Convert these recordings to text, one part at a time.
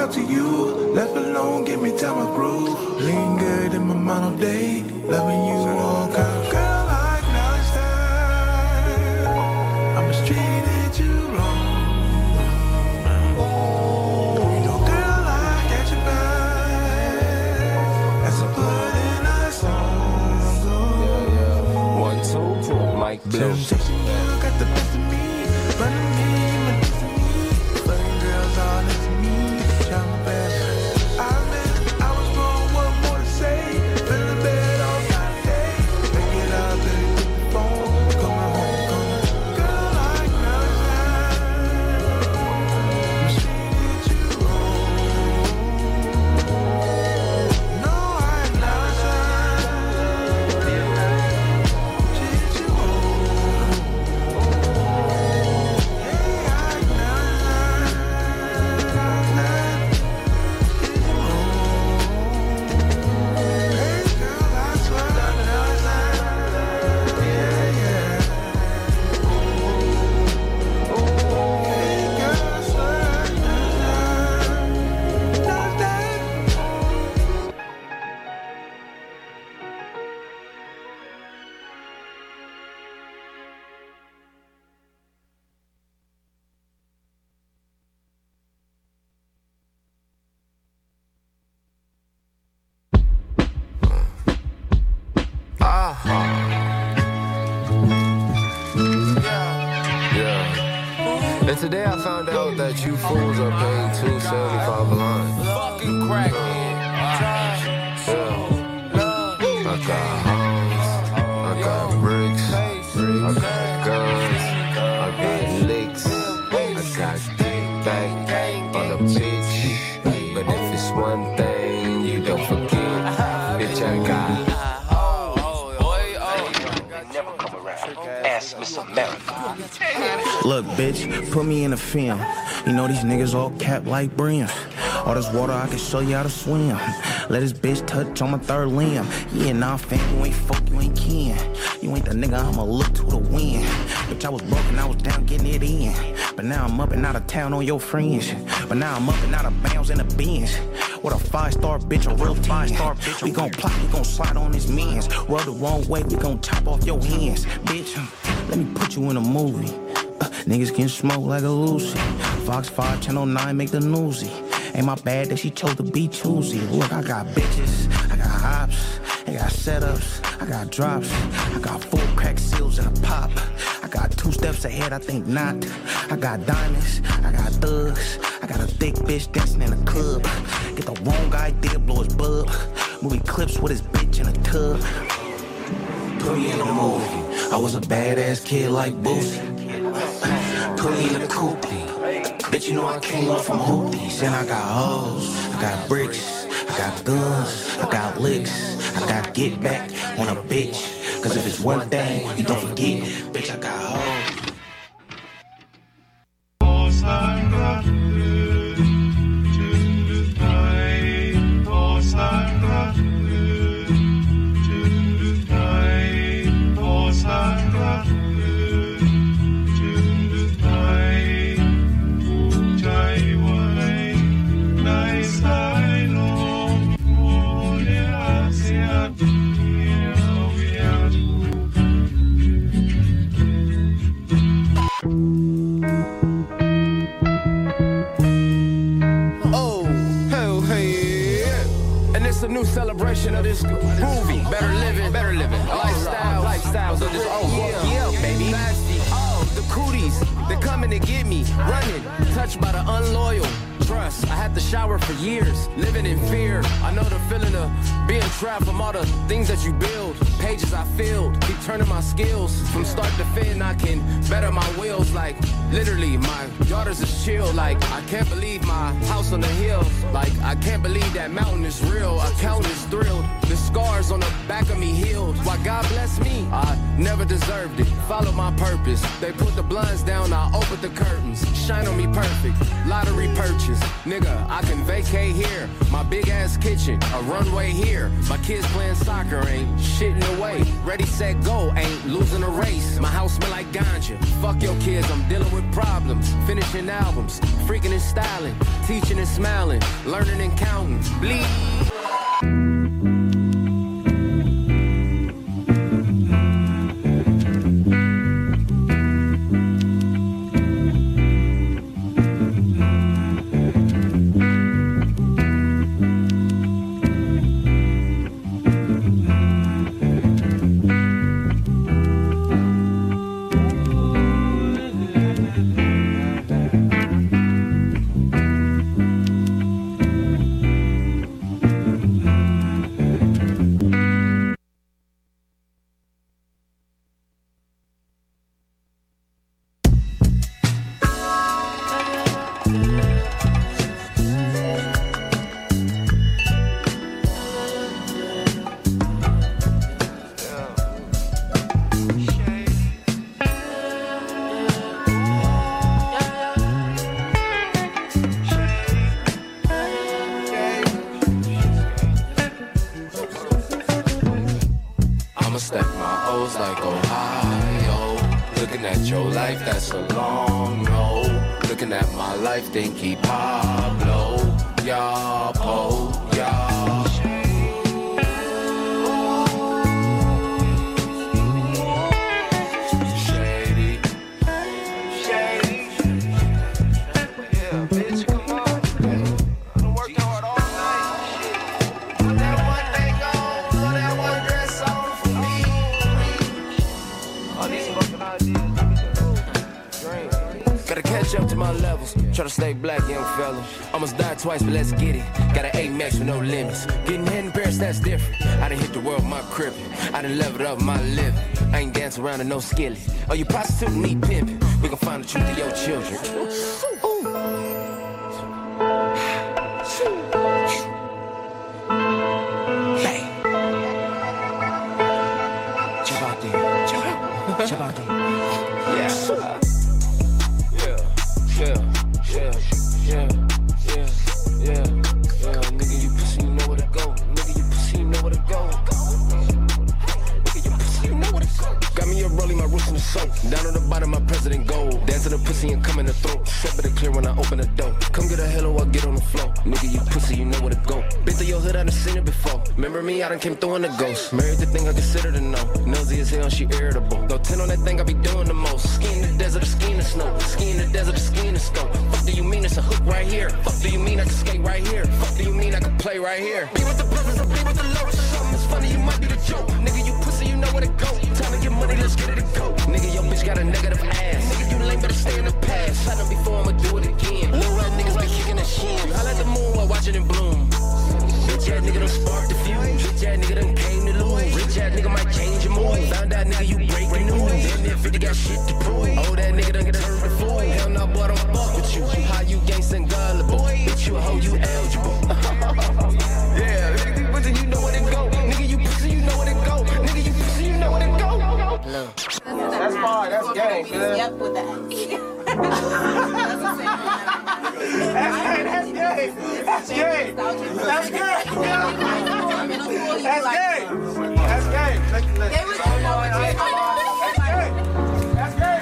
out to you. Left alone, get me time my groove. Lean good in my mind all day. Loving you all kind. Girl, I understand. I mistreated you wrong. You know, girl, I got your back. As I put in a song. 1, 2, Mike Blue. Temptation, you got the best of me. Running me, my destiny. Fucking girls all into me. Try my best. I admit I was wrong, what more to say? Been in bed all night day. Pick it up and hit the phone. Coming home, girl, I acknowledge that. Mistreated you wrong. No, I acknowledge that. Treated you wrong. Hey, I acknowledge that. Treated you wrong. Hey, girl, I swear I acknowledge that. Yeah, yeah. Hey, girl, I swear I acknowledge that. Yeah. And today I found out that you fools are paying $2.75 a line. Fucking crackhead. Yeah. I got homes, I got bricks, I got guns, I got licks, I got kickback on a bitch. But if it's one thing you don't forget, bitch, I got. Look, bitch, put me in a film. You know these niggas all capped like brims. All this water, I can show you how to swim. Let this bitch touch on my third limb. Yeah, nah, fam, you ain't fuck, you ain't kin. You ain't the nigga, I'ma look to the wind. Bitch, I was broke and I was down getting it in. But now I'm up and out of town on your friends. But now I'm up and out of bounds in the bins. What a 5-star bitch, a real 5-star bitch. We gon' plot, we gon' slide on his mans. Roll the wrong way, we gon' chop off your hands. Bitch, let me put you in a movie. Niggas can smoke like a Lucy. Fox 5, Channel 9, make the newsy. Ain't my bad that she chose to be choosy. Look, I got bitches, I got hops, I got setups, I got drops, I got full crack seals and a pop. I got 2 steps ahead, I think not. I got diamonds, I got thugs, I got a thick bitch dancing in a club. Get the wrong idea, blow his bub. Movie clips with his bitch in a tub. Put me in a movie. I was a badass kid like Boosie. Put me in a coupe. Bitch, you know I came up from hoopies. And I got hoes, I got bricks, I got guns, I got licks, I got get back on a bitch. Cause if it's one thing, you don't forget, bitch, I got hoes. New celebration of this movie, better living, lifestyles of this. Yeah, baby. The cooties, they're coming to get me, running, touched by the unloyal. Trust, I had to shower for years, living in fear. I know the feeling of being trapped from all the things that you build. Pages I filled, keep turning my skills. From start to fin, I can better my wheels. Like, literally, my daughters is chill. Like, I can't believe my house on the hill. Like, I can't believe that mountain is real. Accountant is thrilled. The scars on the back of me healed. Why God bless me, I never deserved it. Follow my purpose. They put the blinds down, I open the curtains. Shine on me perfect, lottery purchase. Nigga, I can vacate here. My big ass kitchen, a runway here. My kids playing soccer, ain't shitting away. Ready, set, go, ain't losing a race. My house smell like ganja. Fuck your kids, I'm dealing with problems. Finishing albums, freaking and styling. Teaching and smiling, learning and counting. Bleed. Thinky Pablo, ya po, ya. Shady, shady. Yeah, bitch, come on. I done worked hard all night. Put that one thing on, put that one dress on for me. All these fucking ideas, dreams. Gotta catch up to my levels. Try to stay black, young fella. Almost died twice, but let's get it. Got an 8 max with no limits. Getting head in Paris, that's different. I done hit the world with my crippin'. I done leveled up my living. I ain't dancing around in no skillet. Oh, you prostitute, need pimpin'. We gon' find the truth of your children. Bang. Jump out there. Jump out there. Yeah. Nigga, you pussy, you know where to go. Nigga, you pussy, you know where to go. Nigga, you pussy, you know where to go. Got me a rolling, my roots in the soap. Down on the bottom, my president gold. Dance to the pussy and come in the throat. Step it clear when I open the door. Come get a hello, I'll get on the floor. Nigga, you pussy, you know where to go. Been through your hood, I done seen it before. Remember me, I done came through in the ghost. Married the thing I consider to know. Nosy as hell, she irritable. Though 10 on that thing, I be doing the most. Ski in the desert, ski in the snow. Ski in the desert, ski in the scope. Fuck do you mean it's a hook right here? Fuck do you mean I can skate right here? Fuck do you mean I can play right here? Be with the brothers or be with the lowest. Something is funny, you might be the joke. Nigga, you pussy, you know where to go. Time to get money, let's get it to go. Nigga, your bitch got a negative ass. Nigga, you lame, better stay in the past. I done before, I'ma do it again. Little red niggas be kicking the shins. I like the moon while watching it bloom. Bitch ass nigga done sparked the fuse. Rich ass nigga done came to lose. Rich ass nigga might change your mood. Found out nigga you breaking news. Damn near 50 got shit to prove. Oh, that nigga done get turned to fool. Hell no, boy, don't fuck with you. How you gangsta and gullible? Bitch, you a hoe, you eligible. Yeah, nigga, but you know where to go. Nigga, you pussy, you know where to go. Nigga, you pussy, you know where to go. No. That's fine, that's gay, man. Yep, with that. That's gay. That's gay. That's gay. That's gay. That's gay. That's gay,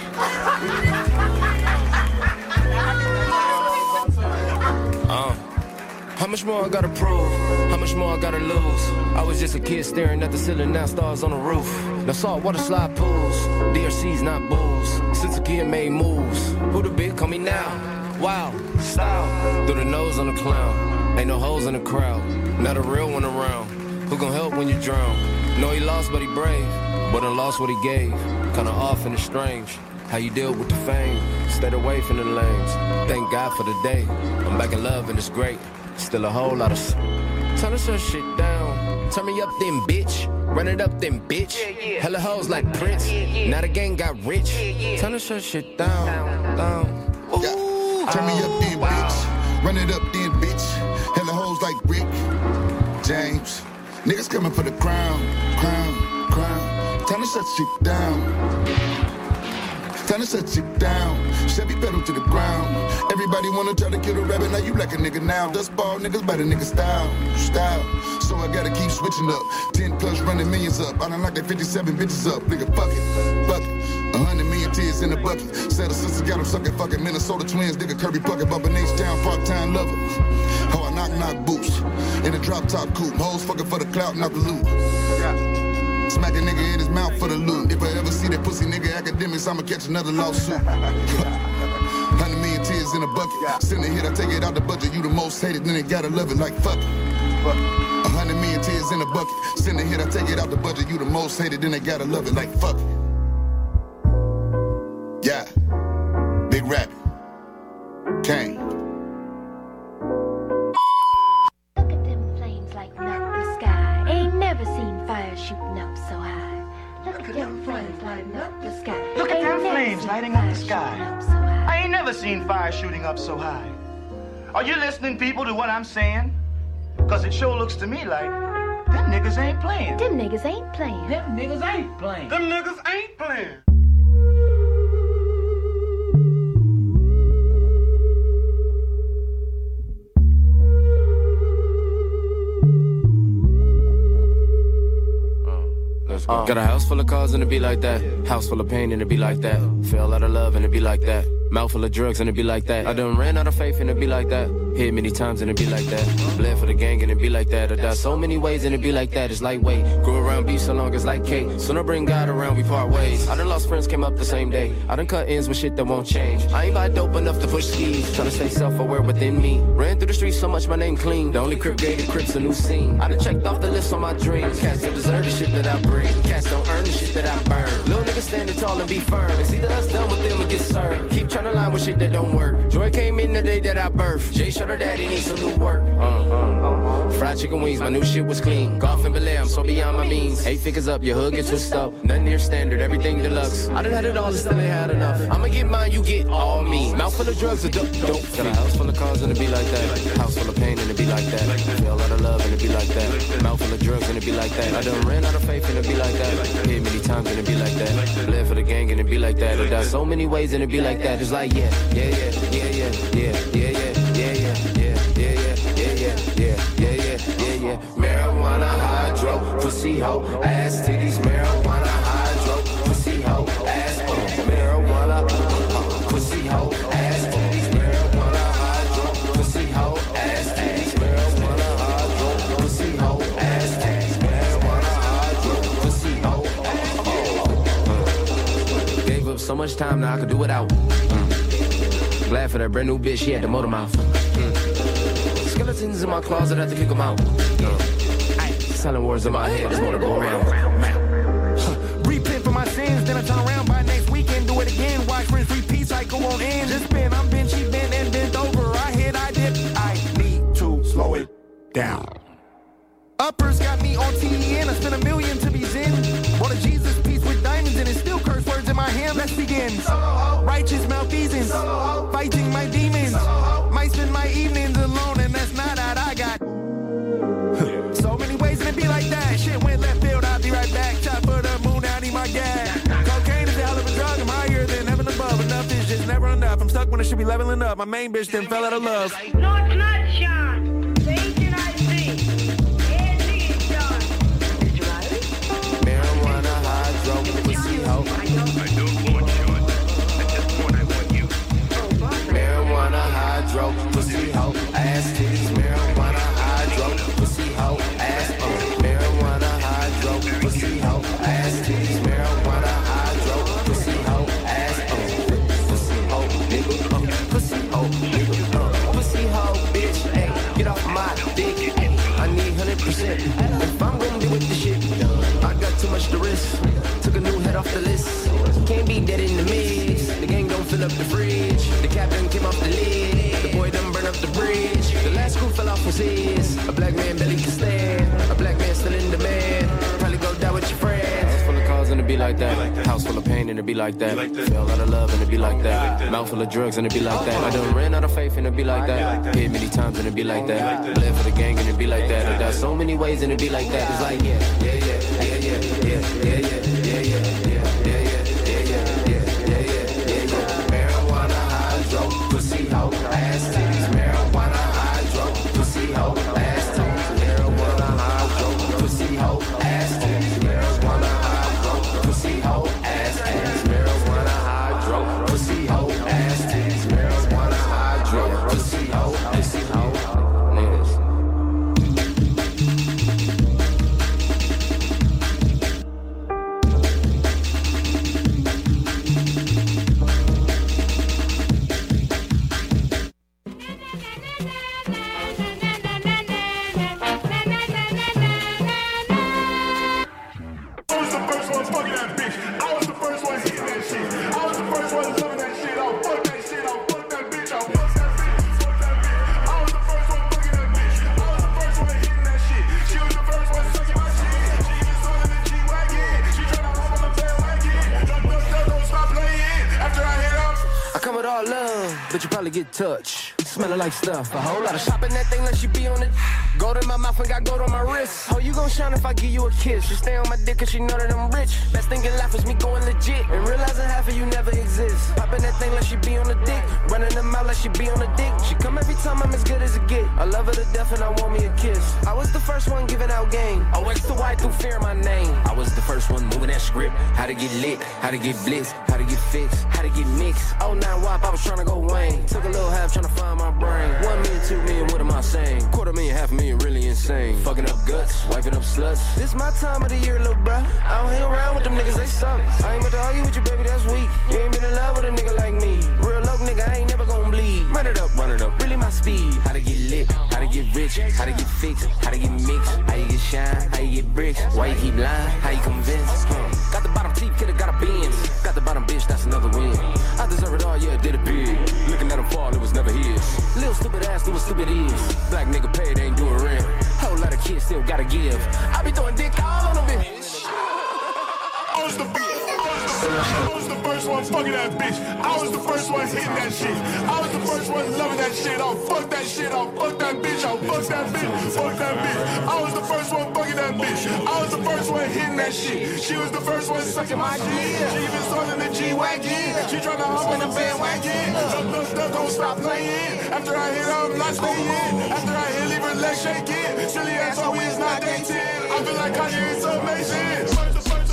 How much more I gotta prove? How much more I gotta lose? I was just a kid staring at the ceiling, now stars on the roof. Now saltwater slide pools, DRC's not booze. Since a kid made moves, who the big call me now? Wow, style, through the nose on the clown. Ain't no hoes in the crowd, not a real one around. Who gon' help when you drown? Know he lost but he brave, but done lost what he gave. Kinda off and it's strange, how you deal with the fame. Stayed away from the lanes, thank God for the day. I'm back in love and it's great. Still a whole lot of turn this shit down. Turn me up then, bitch. Run it up then, bitch. Hella hoes like Prince. Now the gang got rich. Turn this shit down. Turn me up then, bitch. Run it up then, bitch. Hella hoes like Rick James. Niggas coming for the crown. Time to shut shit down. Time to shut shit down. Chevy pedal to the ground. Everybody wanna try to kill a rabbit, now you like a nigga now. Dust ball niggas by the nigga style. So I gotta keep switching up. 10 plus running millions up. I done knocked that 57 bitches up. Nigga, fuck it. 100 million tears in the bucket. Said the sisters got them sucking fucking Minnesota twins. Nigga Kirby Puckett bumping H-Town part-time lover. Oh, I knock boots. In a drop top coupe. Hoes fucking for the clout, not the loot. Smack a nigga in his mouth for the loot. If I ever see that pussy nigga academics, I'ma catch another lawsuit. 100 million tears in a bucket. Send a hit, I take it out the budget. You the most hated, then they gotta love it like fuck it. 100 million tears in a bucket. Send a hit, I take it out the budget. You the most hated, then they gotta love it like fuck it. Yeah, Big Rabbit, Kane. Look at them flames lighting up the sky. Ain't never seen fire shooting up so high. Look at them flames lighting up the sky. Look at them flames lighting up the sky. I ain't never seen fire shooting up so high. Are you listening, people, to what I'm saying? Cause it sure looks to me like them niggas ain't playing. Them niggas ain't playing. Them niggas ain't playing. Them niggas ain't playing. Got a house full of cars and it be like that. House full of pain and it be like that. Fell out of love and it be like that. Mouth full of drugs and it be like that. I done ran out of faith and it be like that. Hit many times and it be like that. Bled for the gang and it be like that. I died so many ways and it be like that. It's lightweight. Grew around beef so long as like cake. Soon I bring God around, we part ways. I done lost friends, came up the same day. I done cut ends with shit that won't change. I ain't buy dope enough to push skis. Tryna stay self-aware within me. Ran through the streets so much my name clean. The only crip gave the crips a new scene. I done checked off the list on my dreams. Cats don't deserve the shit that I bring. Cats don't earn the shit that I burn. Little niggas standing tall and be firm. It's either us done with them or get served. Keep tryna line with shit that don't work. Joy came in the day that I birthed. Jay showed her daddy needs some new work. Fried chicken wings, my new shit was clean. Golf and Bel Air, I'm so beyond my means. 8 figures up, your hood gets twisted up. Nothing near standard, everything deluxe. I done had it all and still ain't had enough. I'ma get mine, you get all me. Mouth full of drugs, a dope. Got a house full of cars and it be like that. House full of pain and it be like that. Fell out of love and it be like that. Mouth full of drugs and it be like that. I done ran out of faith and it be like that. Hit many times and it be like that. Bled for the gang and it be like that. I died so many ways and it be like that. It's like yeah. Marijuana hydro, pussy hoe, ass titties. Marijuana hydro, pussy hoe, ass marijuana, pussy hoe, ass titties. Marijuana hydro, pussy hoe, ass titties. Marijuana hydro, pussy hoe, ass titties. Marijuana hydro, pussy hoe, ass. Gave up so much time now I could do without. Glad for that brand new bitch, she had the motor mouth. Skeletons in my closet, I have to kick them out. Selling words in my head, just wanna go around. Repent for my sins, then I turn around by next weekend, do it again. Watch friends repeat, cycle on end. Just been, I'm bent, she bent and bent over. I hit, I dip, I need to slow it down. Uppers got me on TEN, I spent $1 million to be zen. Bought a Jesus piece with diamonds in it, still curse words in my hand. Let's begin. Righteous malfeasance, fighting my demons. Might spend my evenings alone, and that's not how I got. So many ways and it be like that. Shit went left field, I'll be right back. Chop for the moon, I need my gas. Cocaine is a hell of a drug, I'm higher than heaven above. Enough is just never enough. I'm stuck when I should be leveling up. My main bitch then fell out of love. No, it's not, Sean. The agent I see. Marijuana hydro, pussy hoe. I don't want Sean. At this point, I want you. Marijuana hydro, pussy hoe, ass titties. Marijuana hydro, pussy hoe, ass. Marijuana hydro, pussy hoe, ass titties. Marijuana hydro, pussy hoe, ass. Pussy hoe, nigga. Pussy hoe, nigga. Pussy hoe, bitch. like that. House full of pain and it be like that. Fell out of love and it be like that. Mouth full of drugs and it be like that. I done ran out of faith and it be like that. Hit many times and it be like that. Bled for the gang and it be like that. I died so many ways and it be like that. It's like marijuana hydro, pussy hoe, ass titties. Marijuana hydro, pussy hoe, ass titties. Marijuana hydro, pussy hoe, ass titties. Marijuana hydro, pussy hoe, ass titties. Marijuana hydro, pussy hoe, ass titties. Marijuana hydro, pussy hoe, pussy hoe. Niggas. But you probably get touched. Smelling like stuff. A whole lot of shopping that thing, let you be on it. Gold in my mouth and got gold on my wrist. Oh, you gon' shine if I give you a kiss. You stay on my dick cause you know that I'm rich. Best thing in life is me going legit. And realizing half of you never exist. Popping that thing like she be on the dick. Running them out like she be on the dick. She come every time I'm as good as it get. I love her to death and I want me a kiss. I was the first one giving out game. I X to Y through fear my name. I was the first one moving that script. How to get lit, how to get blitzed, how to get fixed, how to get mixed. Oh, 9 WAP, I was trying to go Wayne. Took a little half trying to find my brain. 1 million, 2 million, what am I saying? $250,000, $500,000, really insane. Fucking up guts, wiping up sluts. This my time of the year, little bruh. I don't hang around with them niggas, they suck. I ain't about to argue with you, baby, that's weak. You ain't been in love with a nigga like me. Real low nigga, I ain't never gon' bleed. Run it up, really my speed. How to get lit, how to get rich, how to get fixed, how to get mixed, how you get shine, how you get bricks, why you keep lying, how you convince. Got the bottom teeth, kidda got a Benz. Got the bottom bitch, that's another win. I deserve it all, yeah, did it big. Looking at him fall, it was never his. Little stupid ass, do what stupid is. Black nigga paid, ain't doing rent. Whole lot of kids still gotta give. I be throwing dick all on them bitch. I was the first one fucking that bitch. I was the first one hitting that shit. I was the first one loving that shit. I'll fuck that shit. I'll fuck that bitch. I'll fuck that bitch. Fuck that bitch. I was the first one fucking that bitch. I was the first one hitting that shit. She was the first one sucking my dick. She even started the G-Wagon. She tryna hop on the bandwagon. Duck, don't stop playing. After I hit her, I'm not staying. After I hit, leave her legs shaking. Silly ass always not dating. I feel like Kanye is amazing.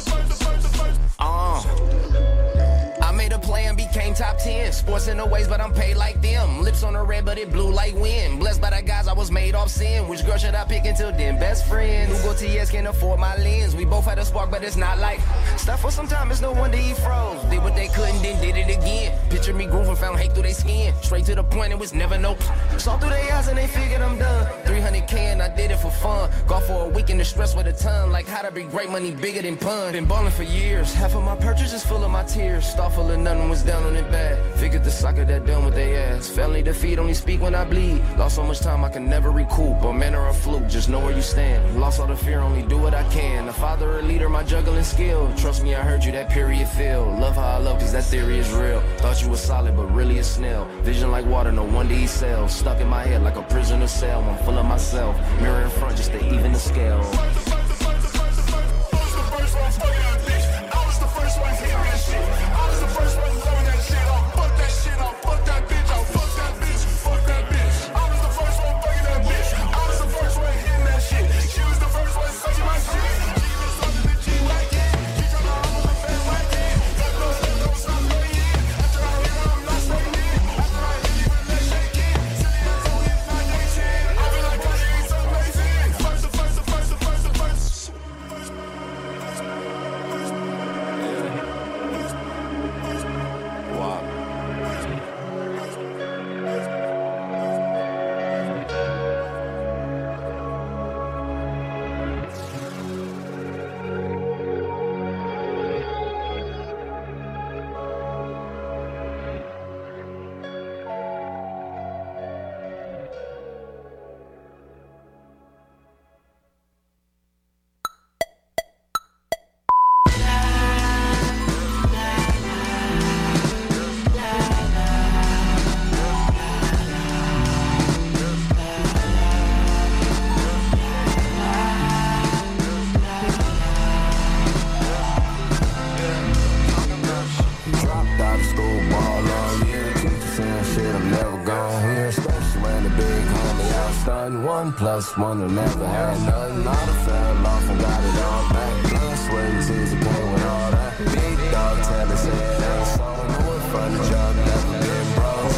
I made a play and became top 10. Sports in the ways, but I'm paid like them. Lips on the red, but it blew like wind. Blessed by the guys I was made off sin. Which girl should I pick until then? Best friends. Hugo TS can't afford my lens. We both had a spark, but it's not like stuff for some time. It's no wonder he froze. Did what they couldn't, then did it again. Picture me grooving, found hate through their skin. Straight to the point, it was never no. Saw through their eyes and they figured I'm done. 300K and I did it for fun. Golf for a week in the stress with a ton. Like how to be great money bigger than pun. Been ballin' for years. Half of my purchases full of my tears. Start full of nothing, was down on it bad. Figured the soccer that done with they ass. Family defeat, only speak when I bleed. Lost so much time I can never recoup. A man or a fluke, just know where you stand. Lost all the fear, only do what I can. A father or leader, my juggling skill. Trust me, I heard you, that period feel. Love how I love, cause that theory is real. Thought you was solid, but really a snail. Vision like water, no wonder he sells. Stuck in my head like a prisoner cell. I'm full of myself. Mirror in front just to even the scale. nothing. 1 + 1 will never have nothing. All the fell off and got it all back. Blood, sweat, and tears that came with all that. Big dog tell us it ain't so. No one from the job, never been broke.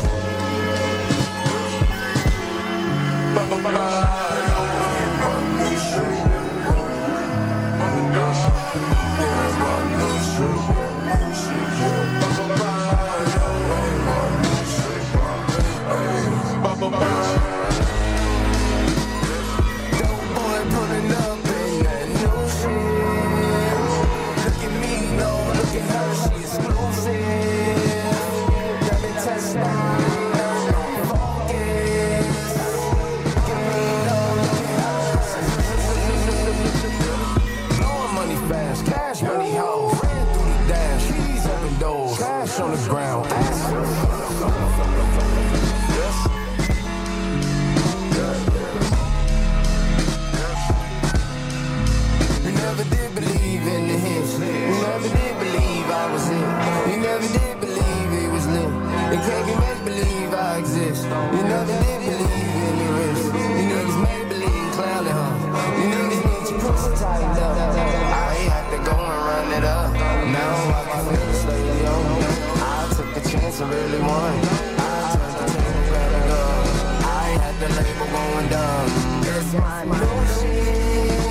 On the ground. You never did believe in the hits. You never did believe I was it. You never did believe it was lit. It can't be make believe I exist. You never did believe in the risk. You niggas make believe clowning, huh? You niggas need your pussy tightened up. I had to go and run it up. Now I can feel stay young. Chance I really won. I turned the table back up. I had the label going dumb. That's my new shit.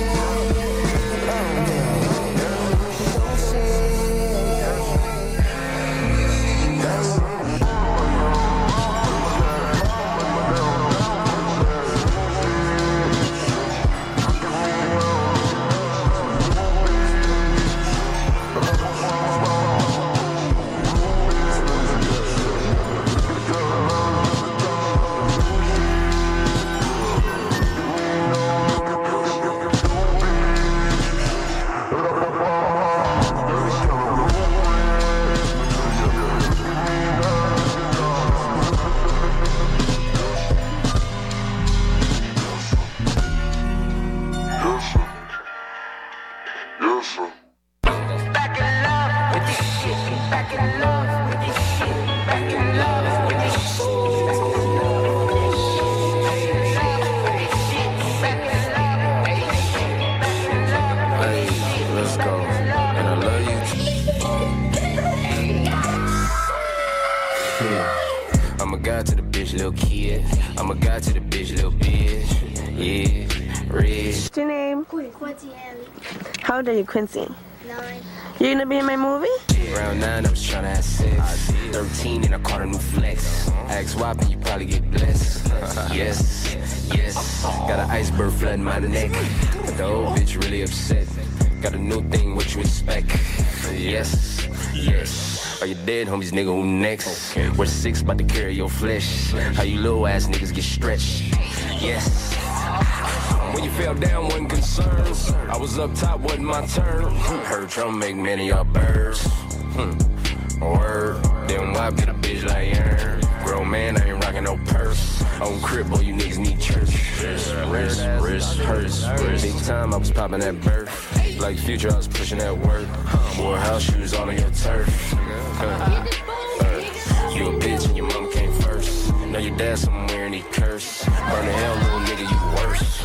I'm a guy to the bitch, little kid. I'm a guy to the bitch, little bitch. Yeah, rich. What's your name? Quincy Haley. How old are you, Quincy? 9. You gonna be in my movie? Around 9, I was trying to have sex. 13, and I caught a new flex. Ask whopping, you probably get blessed. Yes, yes. Got an iceberg flooding my neck. But the old bitch really upset. Got a new thing, what you expect? Yes, yes. Are you dead, homies, nigga, who next? We're 6, about to carry your flesh. How you little ass niggas get stretched? Yes. When you fell down, wasn't concerned. I was up top, wasn't my turn. Heard Trump make many y'all birds. Word. Then why get a bitch like Aaron? Grown man, I ain't rocking no purse. On crib, boy, you niggas need church. Wrist hurts. Big time, I was popping that birth. Like Future, I was pushing that work. Wore house shoes all on your turf. You a bitch and your mama came first. Know your dad somewhere and he cursed. Burn the hell, little nigga, you worse.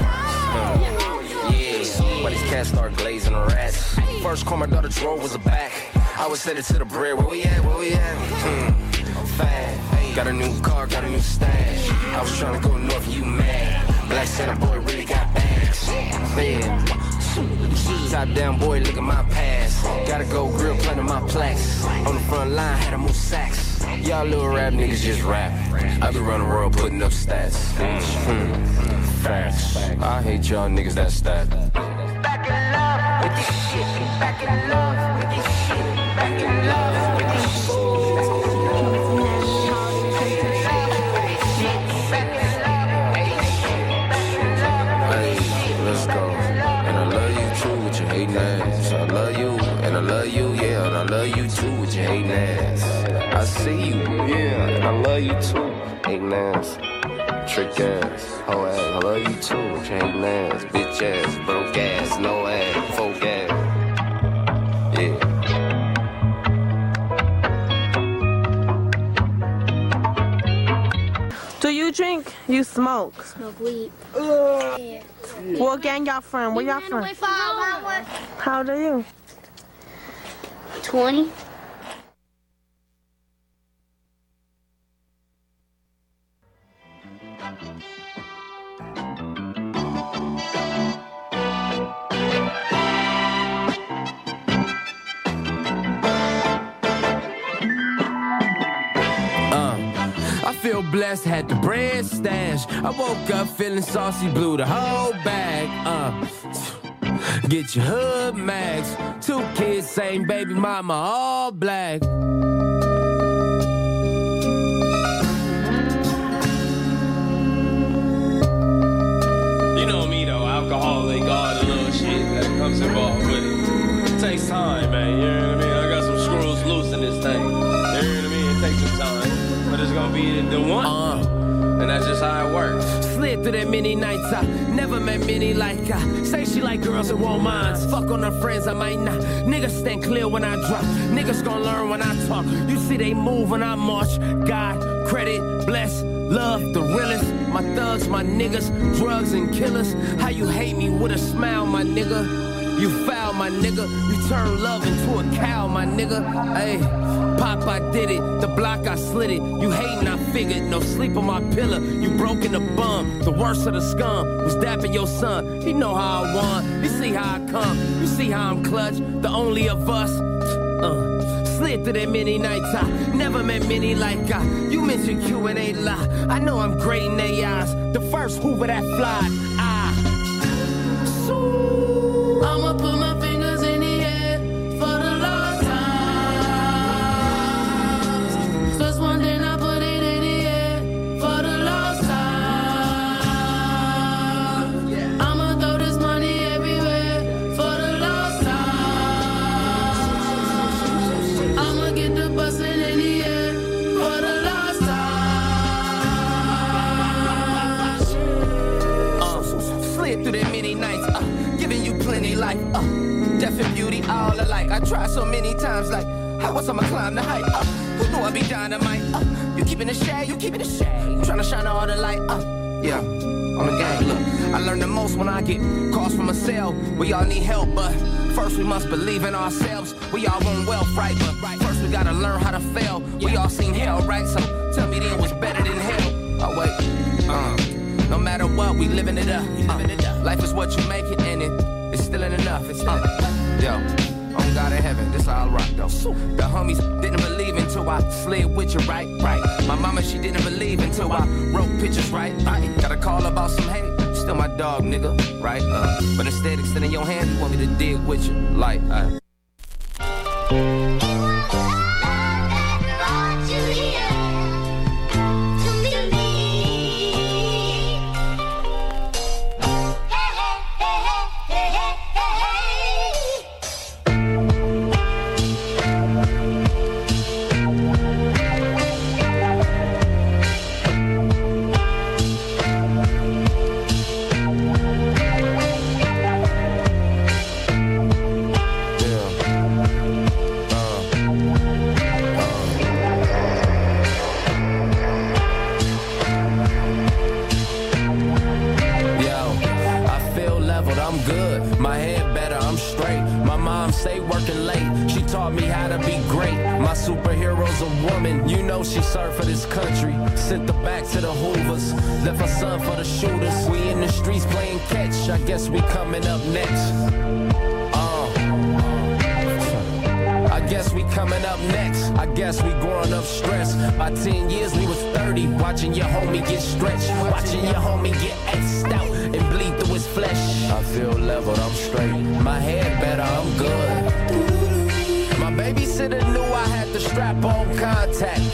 Yeah, why these cats start glazing the rats? First car my daughter drove was a back. I was headed to the bread. Where we at? Where we at? Fat. Got a new car, got a new stash. I was trying to go north, you mad. Black Santa boy really got bags. Man. Top down boy, look at my past. Gotta go grill, planting my plaques. On the front line, had to move sacks. Y'all little rap niggas just rap. I be running the world putting up stats. Facts. I hate y'all niggas that stat. Back in love with this shit. Back in love with this shit. Back in love with this shit. Let's go. And I love you too with your hating ass. I love you, and I love you, yeah. And I love you too with your hating ass. I see you, yeah. And I love you too, hating ass. Trick ass, hoe ass. I love you too with your hating ass. Bitch ass, broke ass, no ass, folk ass. Yeah. Do you drink? You smoke. Smoke weed. Yeah. What gang y'all from? Where y'all from? How old are you? 20. I feel blessed, had the bread stash. I woke up feeling saucy, blew the whole bag. Get your hood mags. 2 kids, same baby mama, all black. You know me though, alcoholic, all the little shit that comes involved with it. It takes time, man, you know what I mean? I got some screws loose in this thing. You know what I mean? It takes some time. But it's gonna be the one. And that's just how it works. Slid through that many nights, I never met many like I. Say she like girls and won't mind. Fuck on her friends, I might not. Niggas stand clear when I drop. Niggas gon' learn when I talk. You see they move when I march. God, credit, bless, love, the realest. My thugs, my niggas, drugs and killers. How you hate me with a smile, my nigga. You foul, my nigga. You turn love into a cow, my nigga. Ayy, Pop, I did it. The block, I slid it. You hating, I figured. No sleep on my pillow. You broke in the bum. The worst of the scum was dapping your son. He know how I won. You see how I come. You see how I'm clutch. The only of us. Slid through that many nights. I never met many like I. You mentioned Q and A lie. I know I'm great in their eyes. The first Hoover that fly. I'ma put my fingers in the air for the last time. First one, then I put it in the air for the last time. I'ma throw this money everywhere for the last time. I'ma get the bustin' in the air for the last time. Slid through that many nights. Giving you plenty life, death and beauty, all alike. I tried so many times, like, how else I'ma climb the height? Who knew I'd be dynamite? You keeping the shade, you keeping the shade. Trying to shine all the light, yeah, on the game. Look, I learn the most when I get calls from a cell. We all need help, but first we must believe in ourselves. We all want wealth, right? But first we gotta learn how to fail. We all seen hell, right? So tell me then what's better than hell. Oh wait, no matter what, we living it up. Life is what you make it, and it's still ain't enough. It's yo, on God in heaven, this all rock though. The homies didn't believe until I slid with you, right? My mama, she didn't believe until I wrote pictures, right? Got a call about some hate, still my dog, nigga, right? But instead, extending your hand, you want me to dig with you, like. She served for this country, sent her back to the Hoovers, left her son for the shooters. We in the streets playing catch, I guess we coming up next. I guess we coming up next. I guess we growing up stressed. By 10 years we was 30, watching your homie get stretched, watching your homie get X'd out and bleed through his flesh. I feel leveled, I'm straight. My head better, I'm good. My babysitter knew I had the strap on contact.